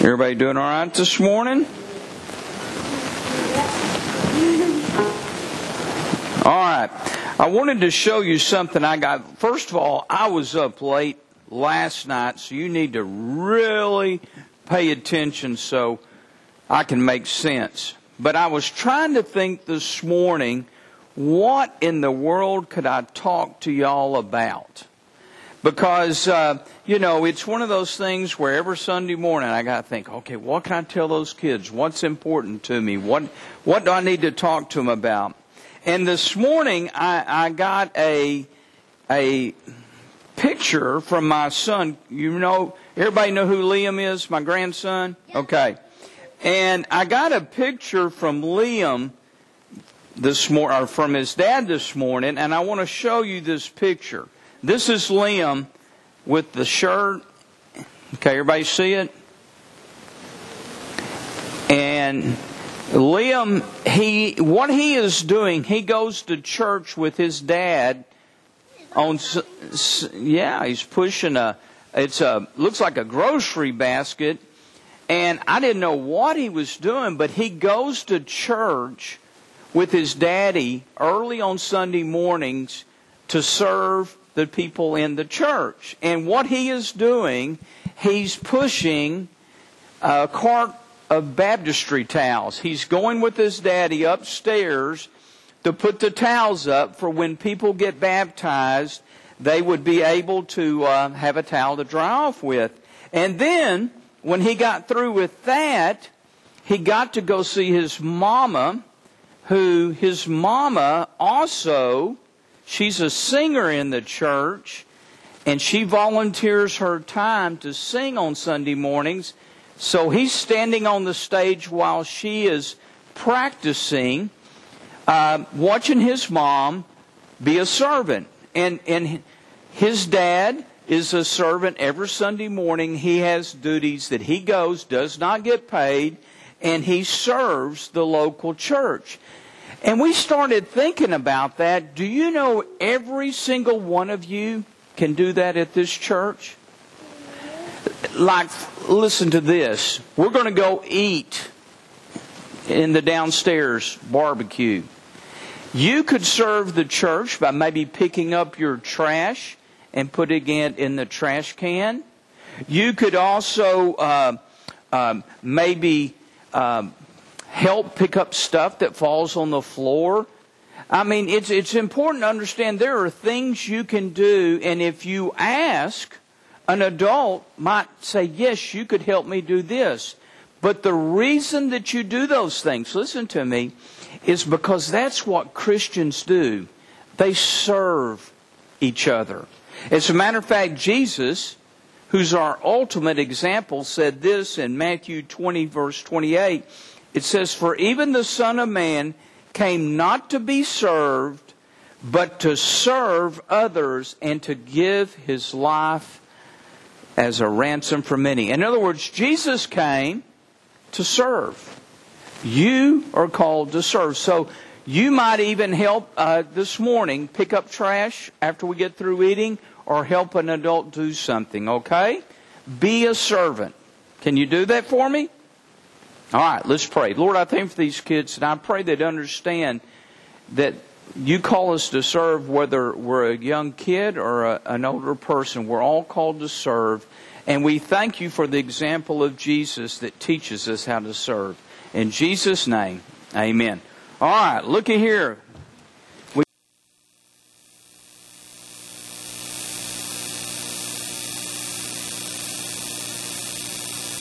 Everybody doing all right this morning? All right. I wanted to show you something I got. First of all, I was up late last night, so you need to really pay attention so I can make sense. But I was trying to think this morning, what in the world could I talk to y'all about? Because, it's one of those things where every Sunday morning I got to think, okay, what can I tell those kids? What's important to me? What do I need to talk to them about? And this morning I got a picture from my son. Everybody know who Liam is, my grandson? Okay. And I got a picture from Liam this morning, or from his dad this morning, and I want to show you this picture. This is Liam with the shirt. Okay, everybody see it? And Liam, what he is doing, he goes to church with his dad. He's pushing looks like a grocery basket. And I didn't know what he was doing, but he goes to church with his daddy early on Sunday mornings to serve the people in the church. And what he is doing, he's pushing a cart of baptistry towels. He's going with his daddy upstairs to put the towels up for when people get baptized, they would be able to have a towel to dry off with. And then, when he got through with that, he got to go see his mama, his mama also, she's a singer in the church, and she volunteers her time to sing on Sunday mornings. So he's standing on the stage while she is practicing, watching his mom be a servant. And his dad is a servant every Sunday morning. He has duties that he goes, does not get paid, and he serves the local church. And we started thinking about that. Do you know every single one of you can do that at this church? Listen to this. We're going to go eat in the downstairs barbecue. You could serve the church by maybe picking up your trash and putting it in the trash can. You could also maybe help pick up stuff that falls on the floor. I mean, it's important to understand there are things you can do, and if you ask, an adult might say, yes, you could help me do this. But the reason that you do those things, listen to me, is because that's what Christians do. They serve each other. As a matter of fact, Jesus, who's our ultimate example, said this in Matthew 20, verse 28. It says, "For even the Son of Man came not to be served, but to serve others and to give his life as a ransom for many." In other words, Jesus came to serve. You are called to serve. So you might even help this morning pick up trash after we get through eating, or help an adult do something, okay? Be a servant. Can you do that for me? All right, let's pray. Lord, I thank you for these kids, and I pray they'd understand that you call us to serve, whether we're a young kid or an older person. We're all called to serve, and we thank you for the example of Jesus that teaches us how to serve. In Jesus' name, amen. All right, looky here.